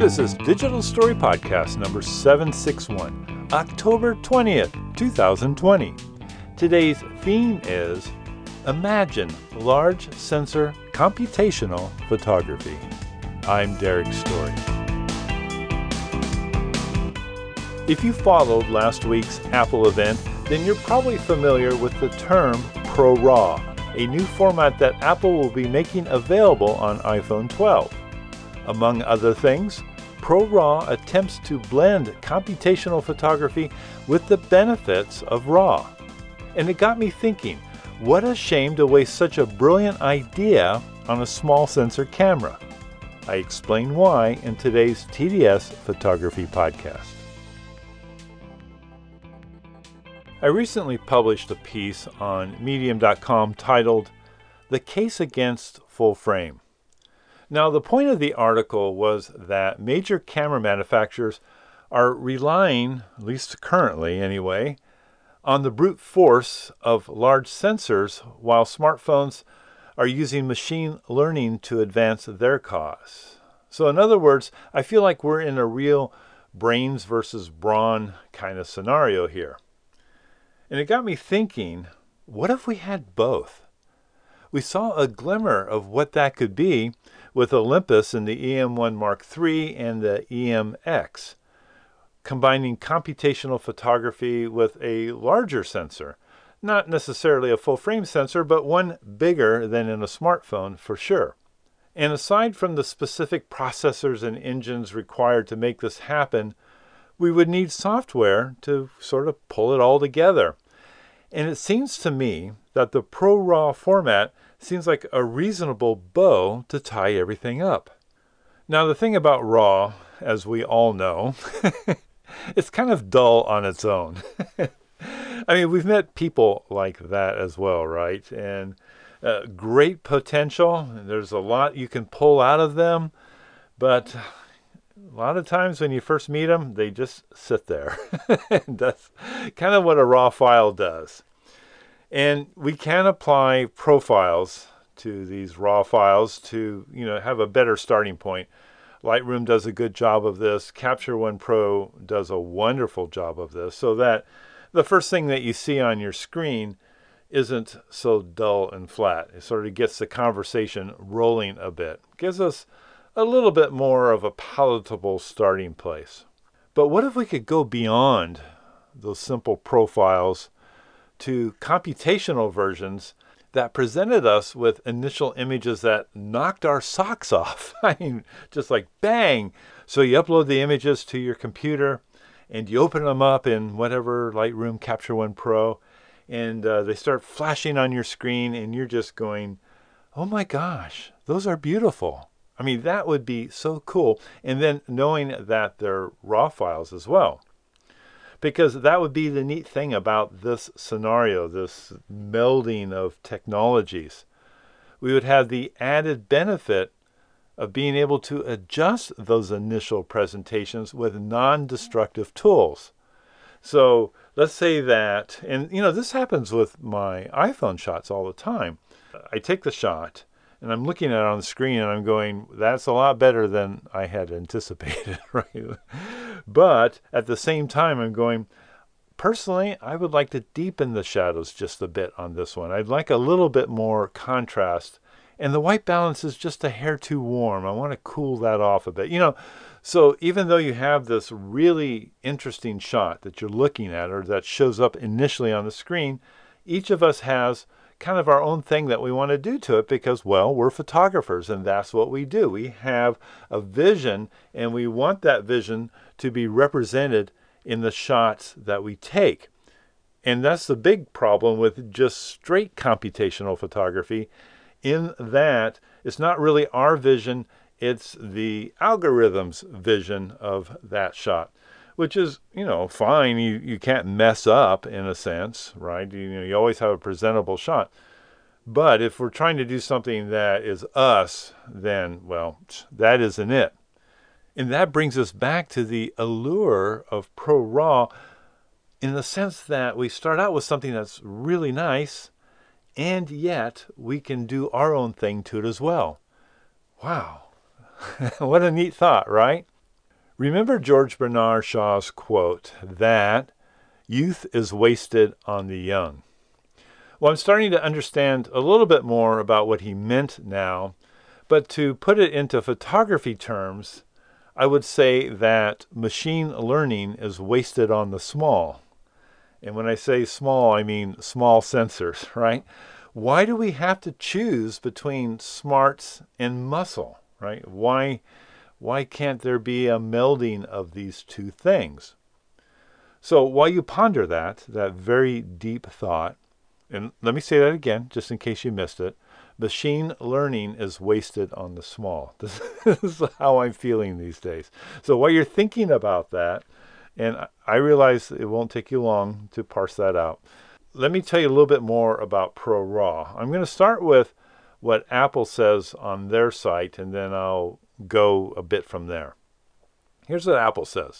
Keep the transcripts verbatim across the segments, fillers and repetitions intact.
This is Digital Story Podcast number seven sixty-one, October twentieth, twenty twenty. Today's theme is Imagine Large Sensor Computational Photography. I'm Derek Story. If you followed last week's Apple event, then you're probably familiar with the term ProRAW, a new format that Apple will be making available on iPhone twelve. Among other things, ProRAW attempts to blend computational photography with the benefits of RAW. And it got me thinking, what a shame to waste such a brilliant idea on a small sensor camera. I explain why in today's T D S Photography Podcast. I recently published a piece on medium dot com titled, The Case Against Full Frame. Now, the point of the article was that major camera manufacturers are relying, at least currently anyway, on the brute force of large sensors while smartphones are using machine learning to advance their cause. So in other words, I feel like we're in a real brains versus brawn kind of scenario here. And it got me thinking, what if we had both? We saw a glimmer of what that could be with Olympus and the E M one Mark three and the E M X, combining computational photography with a larger sensor. Not necessarily a full-frame sensor, but one bigger than in a smartphone for sure. And aside from the specific processors and engines required to make this happen, we would need software to sort of pull it all together. And it seems to me that the ProRAW format seems like a reasonable bow to tie everything up. Now, the thing about RAW, as we all know, it's kind of dull on its own. I mean, we've met people like that as well, right? And uh, great potential. There's a lot you can pull out of them, but a lot of times when you first meet them, they just sit there. That's kind of what a RAW file does. And we can apply profiles to these RAW files to, you know, have a better starting point. Lightroom does a good job of this. Capture One Pro does a wonderful job of this, so that the first thing that you see on your screen isn't so dull and flat. It sort of gets the conversation rolling a bit. Gives us a little bit more of a palatable starting place. But what if we could go beyond those simple profiles to computational versions that presented us with initial images that knocked our socks off? I mean, just like bang! So you upload the images to your computer and you open them up in whatever Lightroom Capture One Pro, and uh, they start flashing on your screen and you're just going, oh my gosh, those are beautiful. I mean, that would be so cool. And then knowing that they're RAW files as well. Because that would be the neat thing about this scenario, this melding of technologies. We would have the added benefit of being able to adjust those initial presentations with non-destructive tools. So let's say that, and you know, this happens with my iPhone shots all the time. I take the shot, and I'm looking at it on the screen and I'm going, that's a lot better than I had anticipated, right? But at the same time, I'm going, personally, I would like to deepen the shadows just a bit on this one. I'd like a little bit more contrast. And the white balance is just a hair too warm. I want to cool that off a bit. You know, so even though you have this really interesting shot that you're looking at or that shows up initially on the screen, each of us has kind of our own thing that we want to do to it because, well, we're photographers and that's what we do. We have a vision and we want that vision to be represented in the shots that we take. And that's the big problem with just straight computational photography, in that it's not really our vision, it's the algorithm's vision of that shot. Which is, you know, fine. You you can't mess up in a sense, right? You know, you always have a presentable shot. But if we're trying to do something that is us, then, well, that isn't it. And that brings us back to the allure of ProRAW in the sense that we start out with something that's really nice, and yet we can do our own thing to it as well. Wow. What a neat thought, right? Remember George Bernard Shaw's quote that youth is wasted on the young. Well, I'm starting to understand a little bit more about what he meant now, but to put it into photography terms, I would say that machine learning is wasted on the small. And when I say small, I mean small sensors, right? Why do we have to choose between smarts and muscle, right? Why, why can't there be a melding of these two things? So while you ponder that, that very deep thought, and let me say that again, just in case you missed it, machine learning is wasted on the small. This is how I'm feeling these days. So while you're thinking about that, and I realize it won't take you long to parse that out, let me tell you a little bit more about ProRAW. I'm going to start with what Apple says on their site, and then I'll go a bit from there. Here's what Apple says.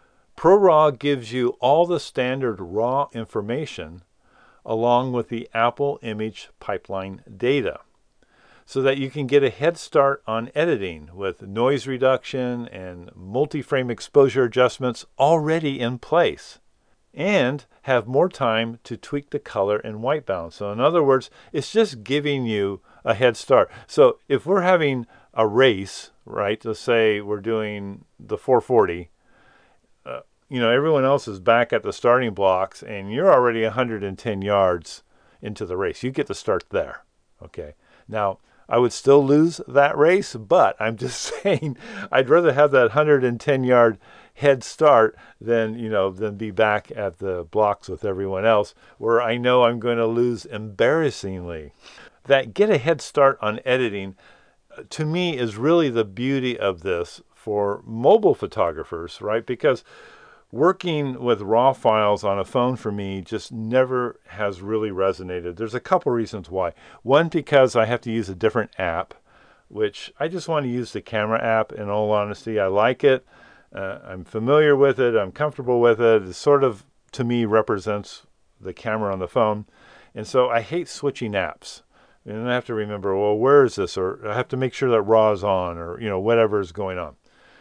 ProRAW gives you all the standard RAW information along with the Apple Image Pipeline data, so that you can get a head start on editing with noise reduction and multi-frame exposure adjustments already in place, and have more time to tweak the color and white balance. So in other words, it's just giving you a head start. So if we're having a race, right, let's say we're doing the four forty, uh, you know, everyone else is back at the starting blocks and you're already one hundred ten yards into the race. You get to start there, okay? Now, I would still lose that race, but I'm just saying I'd rather have that one hundred ten yard head start than, you know, than be back at the blocks with everyone else where I know I'm going to lose embarrassingly. That get a head start on editing, to me, is really the beauty of this for mobile photographers, right? Because working with RAW files on a phone for me just never has really resonated. There's a couple reasons why. One, because I have to use a different app, which I just want to use the camera app. In all honesty, I like it. Uh, I'm familiar with it. I'm comfortable with it. It sort of, to me, represents the camera on the phone. And so I hate switching apps. And I have to remember, well, where is this? Or I have to make sure that RAW is on, or, you know, whatever is going on.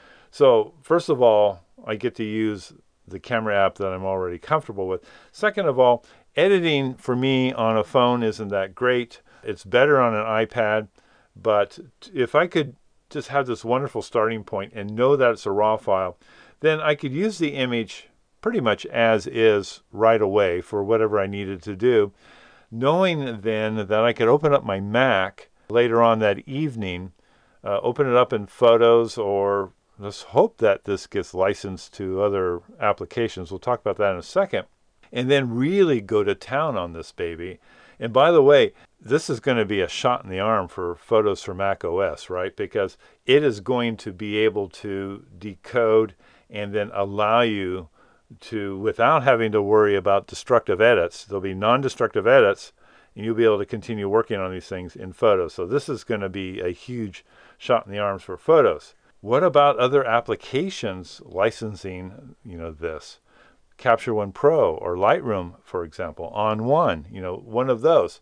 So first of all, I get to use the camera app that I'm already comfortable with. Second of all, editing for me on a phone isn't that great. It's better on an iPad, but if I could just have this wonderful starting point and know that it's a RAW file, then I could use the image pretty much as is right away for whatever I needed to do, knowing then that I could open up my Mac later on that evening, uh, open it up in Photos, or let's hope that this gets licensed to other applications. We'll talk about that in a second. And then really go to town on this baby. And by the way, this is going to be a shot in the arm for Photos for Mac O S, right? Because it is going to be able to decode and then allow you to, without having to worry about destructive edits, there'll be non-destructive edits, and you'll be able to continue working on these things in Photos. So this is going to be a huge shot in the arms for Photos. What about other applications licensing, you know, this? Capture One Pro or Lightroom, for example, on one, you know, one of those.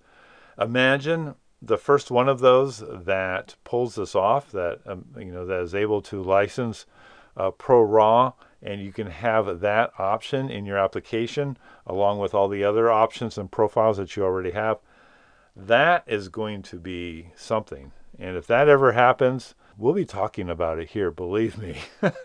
Imagine the first one of those that pulls this off, that, um, you know, that is able to license uh, ProRAW, and you can have that option in your application along with all the other options and profiles that you already have. That is going to be something. And if that ever happens, we'll be talking about it here, believe me.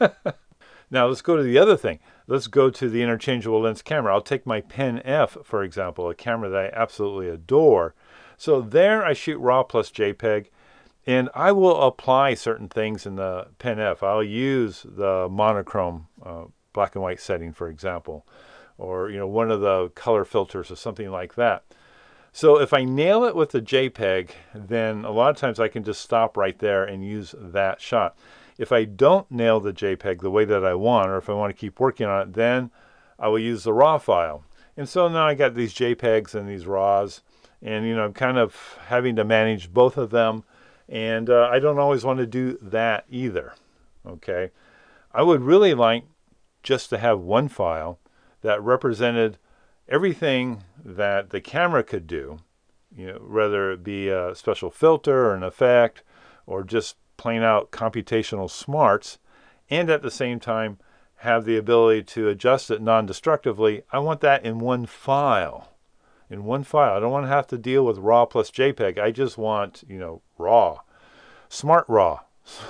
Now let's go to the other thing. Let's go to the interchangeable lens camera. I'll take my Pen F, for example, a camera that I absolutely adore. So there I shoot RAW plus JPEG, and I will apply certain things in the Pen F. I'll use the monochrome uh, black and white setting, for example, or, you know, one of the color filters or something like that. So if I nail it with the JPEG, then a lot of times I can just stop right there and use that shot. If I don't nail the JPEG the way that I want, or if I want to keep working on it, then I will use the RAW file. And so now I got these JPEGs and these RAWs, and, you know, I'm kind of having to manage both of them, and uh, I don't always want to do that either, okay? I would really like just to have one file that represented everything that the camera could do, you know, whether it be a special filter or an effect or just plain out computational smarts, and at the same time have the ability to adjust it non-destructively. I want that in one file. In one file. I don't want to have to deal with RAW plus JPEG. I just want, you know, RAW. Smart RAW.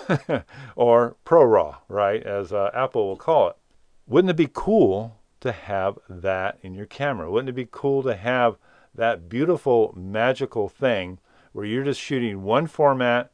Or Pro RAW, right? As uh, Apple will call it. Wouldn't it be cool to have that in your camera? Wouldn't it be cool to have that beautiful, magical thing where you're just shooting one format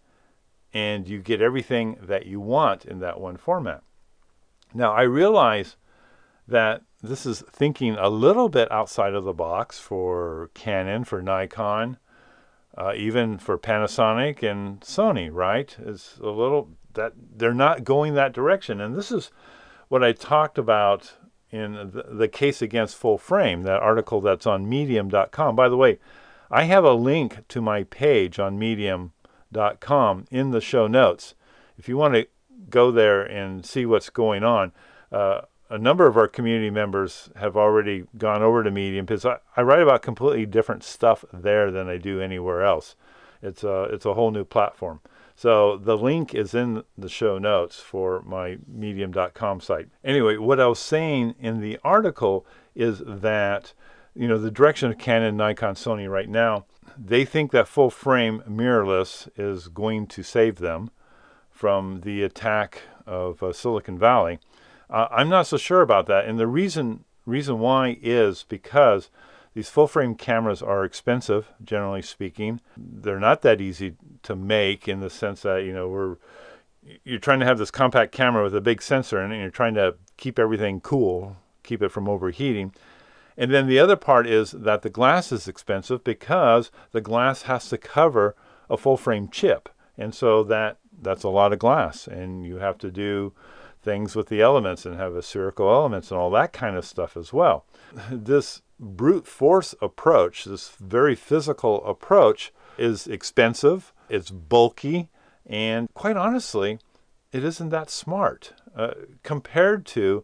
and you get everything that you want in that one format? Now, I realize that this is thinking a little bit outside of the box for Canon, for Nikon, uh, even for Panasonic and Sony, right? It's a little that they're not going that direction. And this is what I talked about in the, the case against full frame, that article that's on medium dot com. By the way, I have a link to my page on medium dot com in the show notes. If you want to go there and see what's going on, uh, a number of our community members have already gone over to Medium because I, I write about completely different stuff there than I do anywhere else. It's a, it's a whole new platform. So the link is in the show notes for my medium dot com site. Anyway, what I was saying in the article is that, you know, the direction of Canon, Nikon, Sony right now, they think that full frame mirrorless is going to save them from the attack of uh, Silicon Valley. Uh, I'm not so sure about that. And the reason reason why is because these full frame cameras are expensive, generally speaking. They're not that easy to make in the sense that, you know, we're you're trying to have this compact camera with a big sensor in it, and you're trying to keep everything cool, keep it from overheating. And then the other part is that the glass is expensive because the glass has to cover a full frame chip. And so that that's a lot of glass, and you have to do things with the elements and have a spherical elements and all that kind of stuff as well. This brute force approach, this very physical approach, is expensive, it's bulky, and quite honestly, it isn't that smart uh, compared to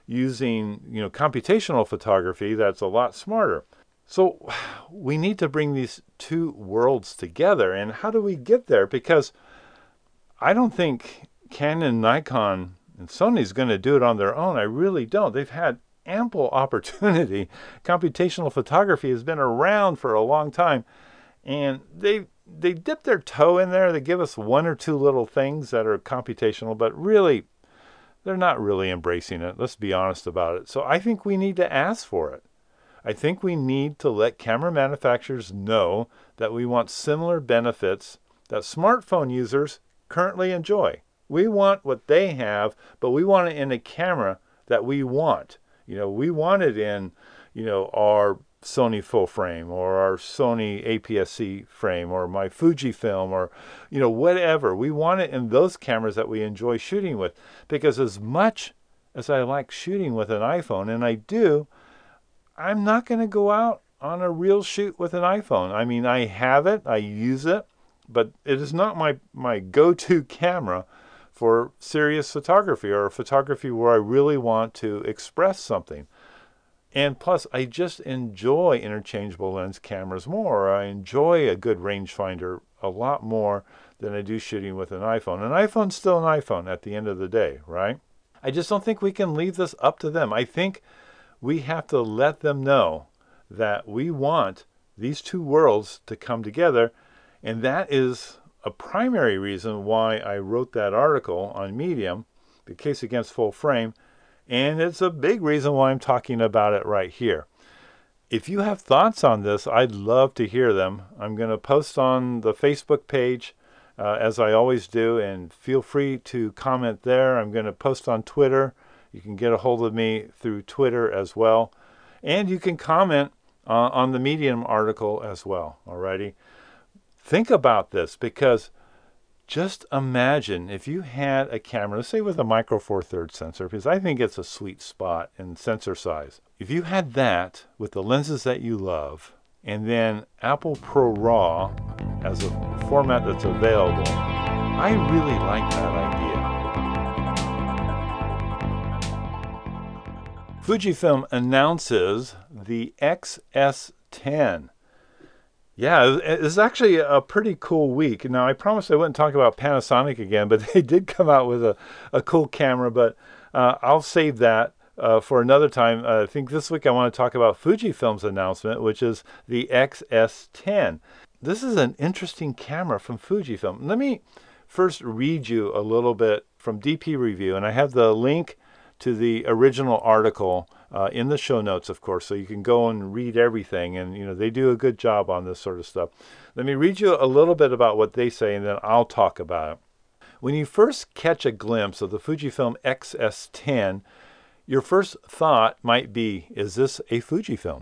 using, you know, computational photography. That's a lot smarter. So we need to bring these two worlds together. And how do we get there? Because I don't think Canon, Nikon, and Sony's going to do it on their own. I really don't. They've had ample opportunity. Computational photography has been around for a long time, and they they dip their toe in there. They give us one or two little things that are computational, but really, they're not really embracing it. Let's be honest about it. So I think we need to ask for it. I think we need to let camera manufacturers know that we want similar benefits that smartphone users currently enjoy. We want what they have, but we want it in a camera that we want. You know, we want it in, you know, our Sony full frame or our Sony A P S C frame or my Fujifilm or, you know, whatever. We want it in those cameras that we enjoy shooting with. Because as much as I like shooting with an iPhone, and I do, I'm not going to go out on a real shoot with an iPhone. I mean, I have it, I use it, but it is not my, my go-to camera for serious photography or photography where I really want to express something. And plus, I just enjoy interchangeable lens cameras more. I enjoy a good rangefinder a lot more than I do shooting with an iPhone. An iPhone's still an iPhone at the end of the day, right? I just don't think we can leave this up to them. I think we have to let them know that we want these two worlds to come together, and that is a primary reason why I wrote that article on Medium, the case against full frame, and it's a big reason why I'm talking about it right here. If you have thoughts on this, I'd love to hear them. I'm going to post on the Facebook page, uh, as I always do, and feel free to comment there. I'm going to post on Twitter. You can get a hold of me through Twitter as well. And you can comment uh, on the Medium article as well, alrighty? Think about this, because just imagine if you had a camera, let's say with a micro four thirds sensor, because I think it's a sweet spot in sensor size. If you had that with the lenses that you love, and then Apple Pro RAW as a format that's available, I really like that idea. Fujifilm announces the X S ten. Yeah, it- it's actually a pretty cool week. Now, I promised I wouldn't talk about Panasonic again, but they did come out with a, a cool camera, but uh, I'll save that uh, for another time. Uh, I think this week I want to talk about Fujifilm's announcement, which is the X S ten. This is an interesting camera from Fujifilm. Let me first read you a little bit from D P Review, and I have the link to the original article uh, in the show notes, of course, so you can go and read everything. And, you know, they do a good job on this sort of stuff. Let me read you a little bit about what they say, and then I'll talk about it. When you first catch a glimpse of the Fujifilm X S ten, your first thought might be, is this a Fujifilm?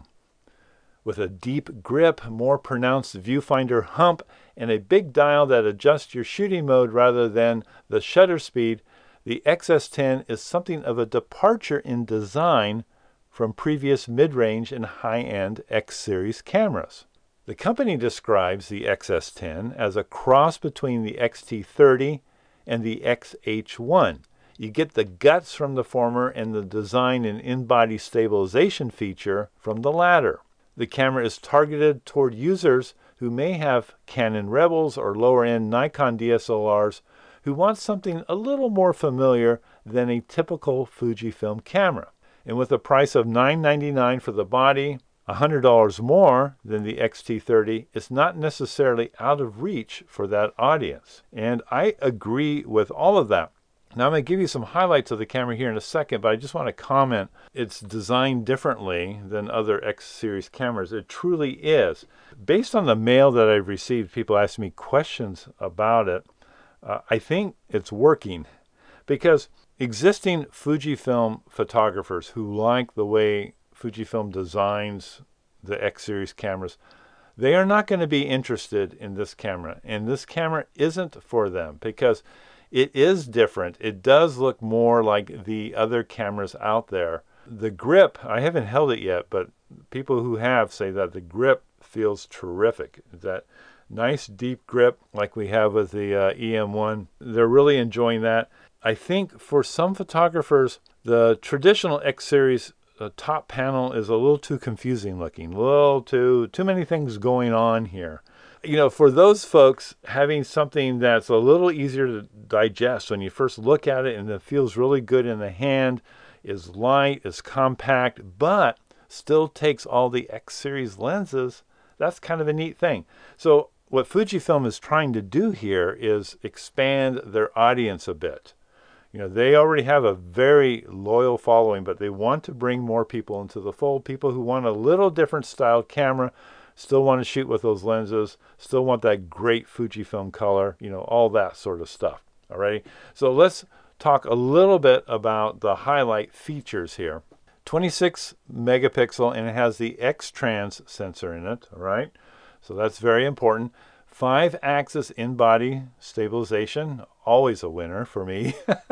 With a deep grip, more pronounced viewfinder hump, and a big dial that adjusts your shooting mode rather than the shutter speed, the X S ten is something of a departure in design from previous mid-range and high-end X-series cameras. The company describes the X S ten as a cross between the X T thirty and the X H one. You get the guts from the former and the design and in-body stabilization feature from the latter. The camera is targeted toward users who may have Canon Rebels or lower-end Nikon D S L Rs who want something a little more familiar than a typical Fujifilm camera. And with a price of nine ninety-nine for the body, one hundred dollars more than the X T thirty, it's not necessarily out of reach for that audience. And I agree with all of that. Now I'm going to give you some highlights of the camera here in a second, but I just want to comment it's designed differently than other X-series cameras. It truly is. Based on the mail that I've received, people ask me questions about it. Uh, I think it's working because existing Fujifilm photographers who like the way Fujifilm designs the X-series cameras, they are not going to be interested in this camera. And this camera isn't for them because it is different. It does look more like the other cameras out there. The grip, I haven't held it yet, but people who have say that the grip feels terrific. That nice deep grip like we have with the uh, E M one. They're really enjoying that. I think for some photographers, the traditional X-series uh, top panel is a little too confusing looking, a little too, too many things going on here. You know, for those folks, having something that's a little easier to digest when you first look at it and it feels really good in the hand, is light, is compact, but still takes all the X-series lenses, that's kind of a neat thing. So what Fujifilm is trying to do here is expand their audience a bit. You know, they already have a very loyal following, but they want to bring more people into the fold, people who want a little different style camera, still want to shoot with those lenses, still want that great Fujifilm color, you know, all that sort of stuff. All right. So let's talk a little bit about the highlight features here. twenty-six megapixel, and it has the X-Trans sensor in it. All right. So that's very important. Five axis in-body stabilization, always a winner for me.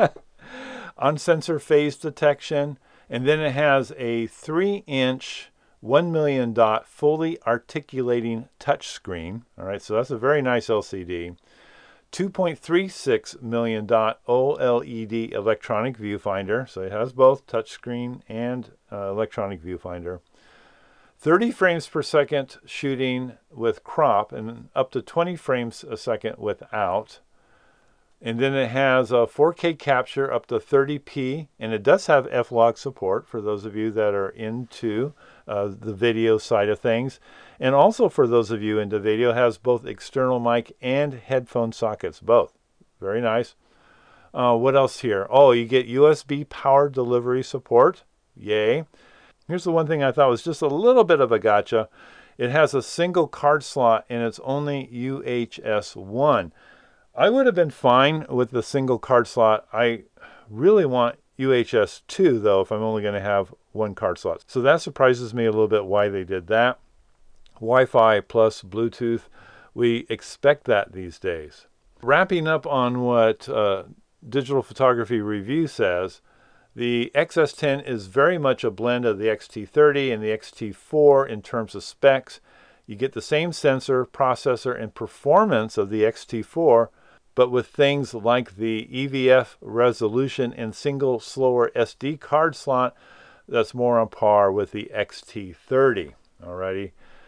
On sensor phase detection. And then it has a three inch one million dot fully articulating touchscreen. All right, so that's a very nice L C D. two point three six million dot OLED electronic viewfinder. So it has both touchscreen and uh, electronic viewfinder. thirty frames per second shooting with crop and up to twenty frames a second without. And then it has a four K capture up to thirty p, and it does have F log support for those of you that are into uh, the video side of things. And also for those of you into video, has both external mic and headphone sockets, both. Very nice. Uh, what else here? Oh, you get U S B power delivery support. Yay. Here's the one thing I thought was just a little bit of a gotcha. It has a single card slot and it's only U H S one. I would have been fine with the single card slot. I really want U H S two though if I'm only going to have one card slot. So that surprises me a little bit why they did that. Wi-Fi plus Bluetooth. We expect that these days. Wrapping up on what uh, Digital Photography Review says, the X S ten is very much a blend of the X T thirty and the X T four in terms of specs. You get the same sensor, processor, and performance of the X T four, but with things like the E V F resolution and single slower S D card slot that's more on par with the X T thirty. Alrighty.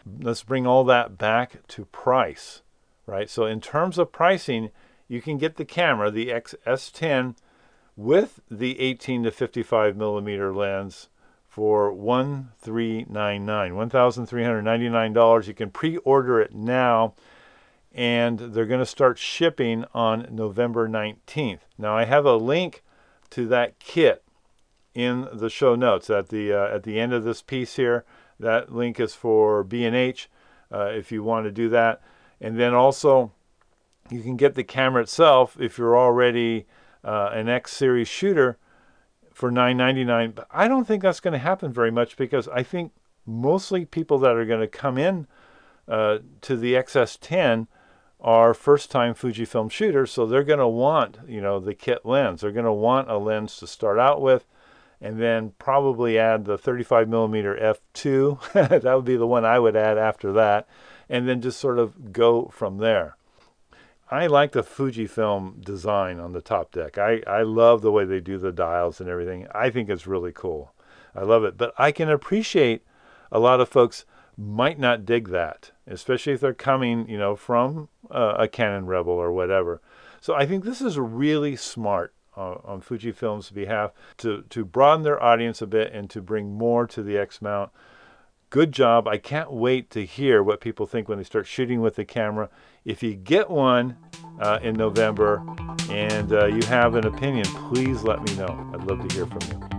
let's bring all that back to price, right? So in terms of pricing, you can get the camera, the S ten, with the eighteen to fifty-five millimeter lens for one thousand three hundred ninety-nine dollars. one thousand three hundred ninety-nine dollars. You can pre-order it now, and they're going to start shipping on November nineteenth. Now, I have a link to that kit in the show notes at the uh, at the end of this piece here. That link is for B and H uh, if you want to do that. And then also, you can get the camera itself if you're already uh, an X series shooter for nine ninety-nine. But I don't think that's going to happen very much, because I think mostly people that are going to come in uh, to the X S ten are first-time Fujifilm shooters, so they're going to want, you know, the kit lens. They're going to want a lens to start out with, and then probably add the thirty-five millimeter f two. That would be the one I would add after that, and then just sort of go from there. I like the Fujifilm design on the top deck. I, I love the way they do the dials and everything. I think it's really cool. I love it. But I can appreciate a lot of folks might not dig that, especially if they're coming, you know, from uh, a Canon Rebel or whatever. So I think this is really smart uh, on Fujifilm's behalf to, to broaden their audience a bit and to bring more to the X-mount. Good job. I can't wait to hear what people think when they start shooting with the camera. If you get one uh, in November and uh, you have an opinion, please let me know. I'd love to hear from you.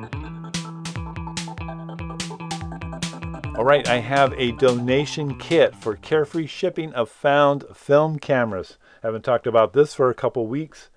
All right, I have a donation kit for carefree shipping of found film cameras. Haven't talked about this for a couple weeks,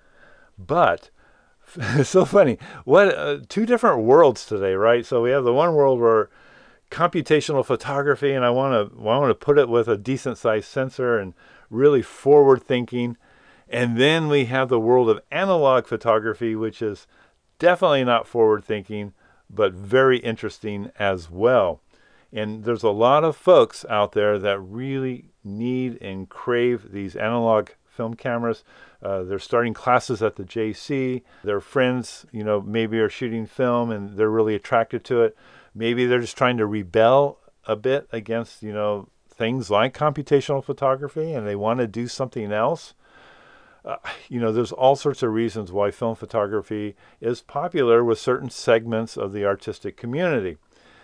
but it's so funny. What uh, two different worlds today, right? So we have the one world where computational photography, and I want to I want to put it with a decent sized sensor and really forward thinking. And then we have the world of analog photography, which is definitely not forward thinking, but very interesting as well. And there's a lot of folks out there that really need and crave these analog film cameras. Uh, they're starting classes at the J C. Their friends, you know, maybe are shooting film and they're really attracted to it. Maybe they're just trying to rebel a bit against, you know, things like computational photography, and they want to do something else. Uh, you know, there's all sorts of reasons why film photography is popular with certain segments of the artistic community.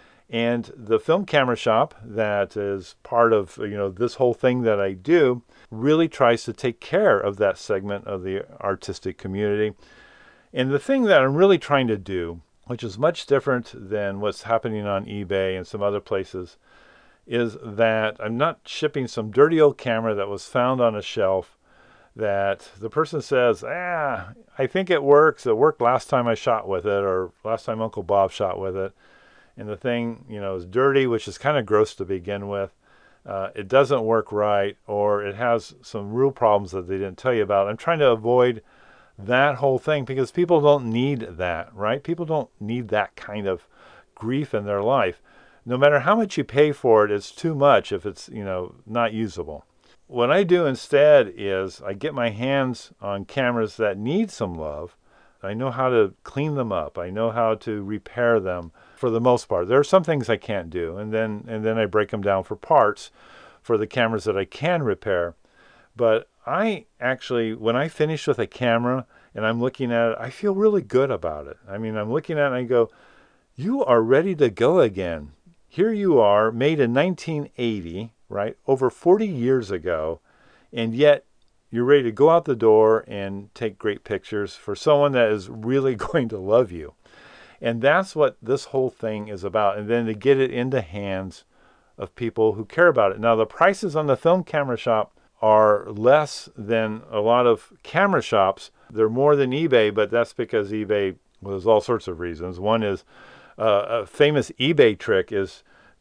And the film camera shop that is part of, you know, this whole thing that I do really tries to take care of that segment of the artistic community. And the thing that I'm really trying to do, which is much different than what's happening on eBay and some other places, is that I'm not shipping some dirty old camera that was found on a shelf that the person says, ah, I think it works. It worked last time I shot with it, or last time Uncle Bob shot with it. And the thing, you know, is dirty, which is kind of gross to begin with. Uh, it doesn't work right, or it has some real problems that they didn't tell you about. I'm trying to avoid that whole thing because people don't need that, right? People don't need that kind of grief in their life. No matter how much you pay for it, it's too much if it's, you know, not usable. What I do instead is I get my hands on cameras that need some love. I know how to clean them up. I know how to repair them for the most part. There are some things I can't do, and then and then I break them down for parts for the cameras that I can repair. But I actually, when I finish with a camera and I'm looking at it, I feel really good about it. I mean, I'm looking at it and I go, you are ready to go again. Here you are, made in nineteen eighty, right, over forty years ago, and yet you're ready to go out the door and take great pictures for someone that is really going to love you. And that's what this whole thing is about. And then to get it into hands of people who care about it. Now, the prices on the film camera shop are less than a lot of camera shops. They're more than eBay, but that's because eBay, well, there's all sorts of reasons. One is uh, a famous eBay trick is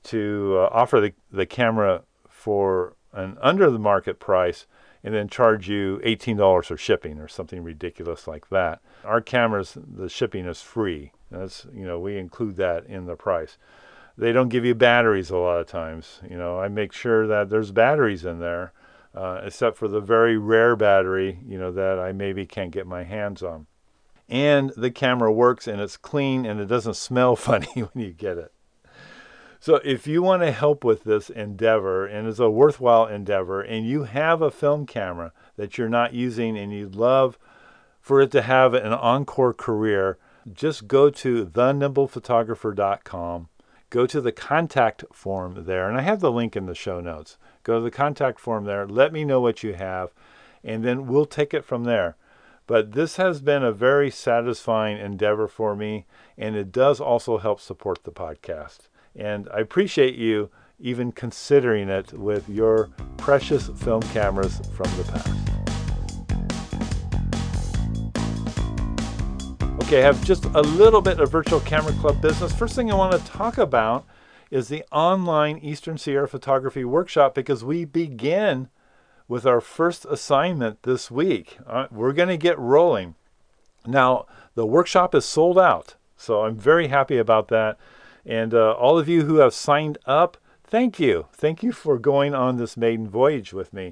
to uh, offer the, the camera for an under the market price and then charge you eighteen dollars for shipping or something ridiculous like that. Our cameras, the shipping is free. That's, you know, we include that in the price. They don't give you batteries a lot of times. You know, I make sure that there's batteries in there, uh, except for the very rare battery, you know, that I maybe can't get my hands on. And the camera works and it's clean and it doesn't smell funny when you get it. So if you want to help with this endeavor, and it's a worthwhile endeavor, and you have a film camera that you're not using and you'd love for it to have an encore career, just go to the nimble photographer dot com. Go to the contact form there, and I have the link in the show notes. Go to the contact form there. Let me know what you have, and then we'll take it from there. But this has been a very satisfying endeavor for me, and it does also help support the podcast. And I appreciate you even considering it with your precious film cameras from the past. Okay, I have just a little bit of Virtual Camera Club business. First thing I want to talk about is the online Eastern Sierra Photography Workshop, because we begin with our first assignment this week. Uh, we're going to get rolling. Now, the workshop is sold out, so I'm very happy about that. And uh, all of you who have signed up, thank you. Thank you for going on this maiden voyage with me.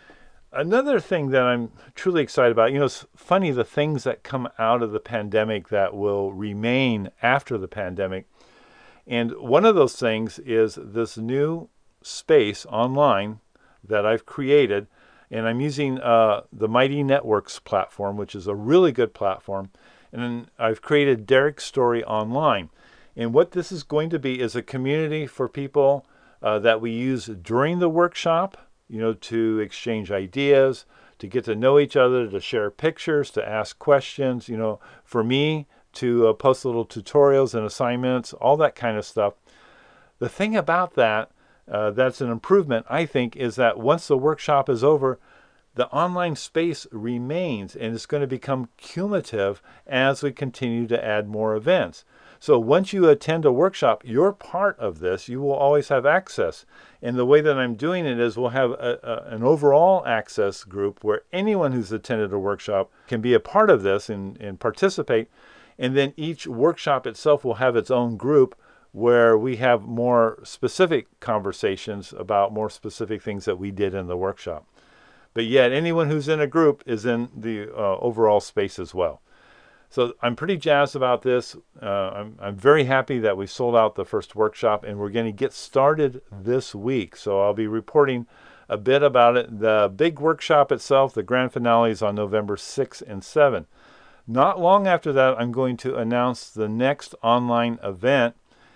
Another thing that I'm truly excited about, you know, it's funny the things that come out of the pandemic that will remain after the pandemic. And one of those things is this new space online that I've created. And I'm using uh, the Mighty Networks platform, which is a really good platform. And then I've created Derek's Story Online. And what this is going to be is a community for people uh, that we use during the workshop, you know, to exchange ideas, to get to know each other, to share pictures, to ask questions, you know, for me to uh, post little tutorials and assignments, all that kind of stuff. The thing about that, uh, that's an improvement, I think, is that once the workshop is over, the online space remains, and it's going to become cumulative as we continue to add more events. So once you attend a workshop, you're part of this. You will always have access. And the way that I'm doing it is we'll have a, a, an overall access group where anyone who's attended a workshop can be a part of this and, and participate. And then each workshop itself will have its own group where we have more specific conversations about more specific things that we did in the workshop. But yet anyone who's in a group is in the uh, overall space as well. So I'm pretty jazzed about this. Uh, I'm, I'm very happy that we sold out the first workshop, and we're going to get started this week. So I'll be reporting a bit about it. The big workshop itself, the grand finale, is on November sixth and seventh. Not long after that, I'm going to announce the next online event.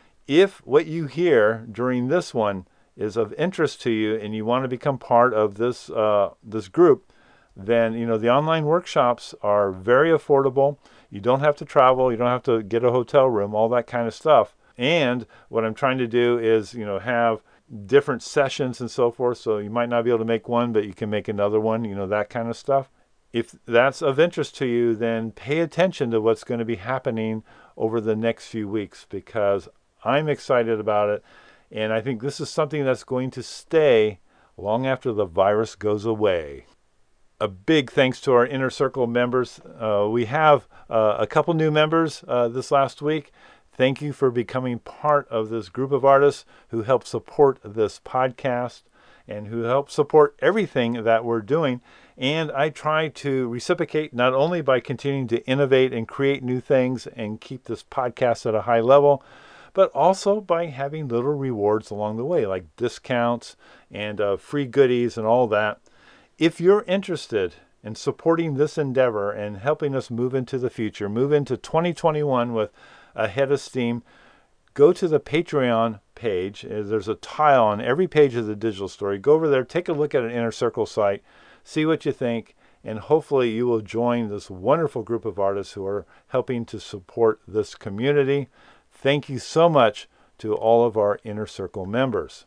If what you hear during this one is of interest to you and you want to become part of this uh, this group, then you know the online workshops are very affordable. You don't have to travel. You don't have to get a hotel room, all that kind of stuff. And what I'm trying to do is, you know, have different sessions and so forth. So you might not be able to make one, but you can make another one, you know, that kind of stuff. If that's of interest to you, then pay attention to what's going to be happening over the next few weeks, because I'm excited about it. And I think this is something that's going to stay long after the virus goes away. A big thanks to our Inner Circle members. Uh, we have uh, a couple new members uh, this last week. Thank you for becoming part of this group of artists who help support this podcast and who help support everything that we're doing. And I try to reciprocate not only by continuing to innovate and create new things and keep this podcast at a high level, but also by having little rewards along the way, like discounts and uh, free goodies and all that. If you're interested in supporting this endeavor and helping us move into the future, move into twenty twenty-one with a head of steam, go to the Patreon page. There's a tile on every page of the digital story. Go over there, take a look at an Inner Circle site, see what you think, and hopefully you will join this wonderful group of artists who are helping to support this community. Thank you so much to all of our Inner Circle members.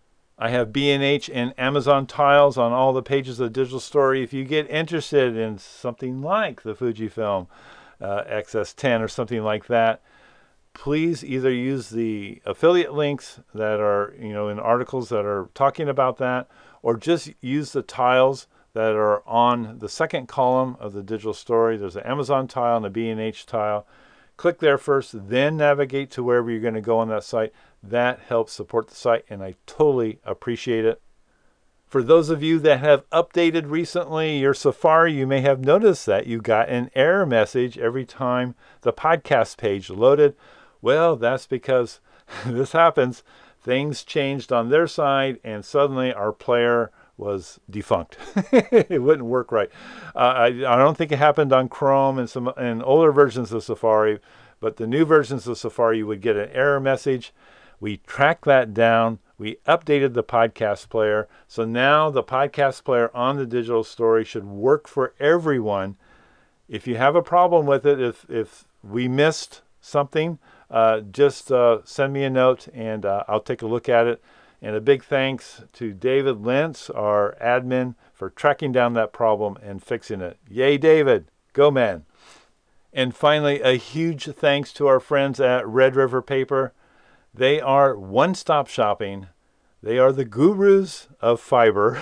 I have B and H and Amazon tiles on all the pages of the digital story. If you get interested in something like the Fujifilm uh, X S ten or something like that, please either use the affiliate links that are, you know, in articles that are talking about that, or just use the tiles that are on the second column of the digital story. There's an Amazon tile and a B and H tile. Click there first, then navigate to wherever you're going to go on that site. That helps support the site, and I totally appreciate it. For those of you that have updated recently your Safari, you may have noticed that you got an error message every time the podcast page loaded. Well, that's because this happens. things changed on their side, and suddenly our player was defunct. It wouldn't work right. Uh, I, I don't think it happened on Chrome and some and older versions of Safari, but the new versions of Safari, you would get an error message. We tracked that down. We updated the podcast player. So now the podcast player on the Digital Story should work for everyone. If you have a problem with it, if if we missed something, uh, just uh, send me a note and uh, I'll take a look at it. And a big thanks to David Lentz, our admin, for tracking down that problem and fixing it. Yay, David. Go, man. And finally, a huge thanks to our friends at Red River Paper. They are one-stop shopping. They are the gurus of fiber.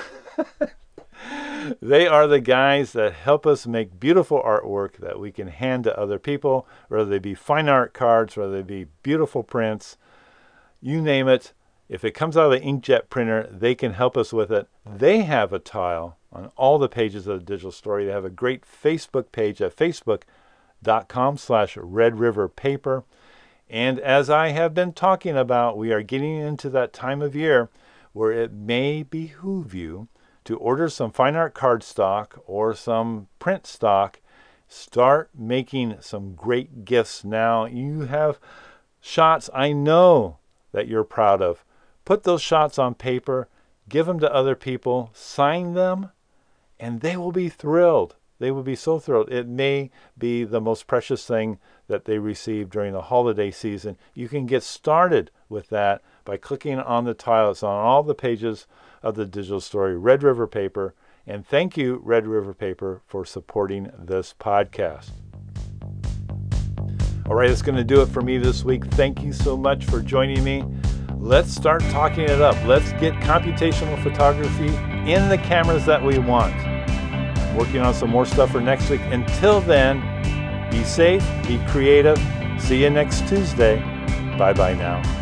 They are the guys that help us make beautiful artwork that we can hand to other people, whether they be fine art cards, whether they be beautiful prints, you name it. If it comes out of the inkjet printer, they can help us with it. They have a tile on all the pages of the Digital Story. They have a great Facebook page at facebook.com slash Red River Paper. And as I have been talking about, we are getting into that time of year where it may behoove you to order some fine art cardstock or some print stock. Start making some great gifts now. You have shots I know that you're proud of. Put those shots on paper, give them to other people, sign them, and they will be thrilled. They will be so thrilled. It may be the most precious thing that they receive during the holiday season. You can get started with that by clicking on the tile. It's on all the pages of the Digital Story, Red River Paper. And thank you, Red River Paper, for supporting this podcast. All right, that's going to do it for me this week. Thank you so much for joining me. Let's start talking it up. Let's get computational photography in the cameras that we want. I'm working on some more stuff for next week. Until then, be safe, be creative. See you next Tuesday. Bye-bye now.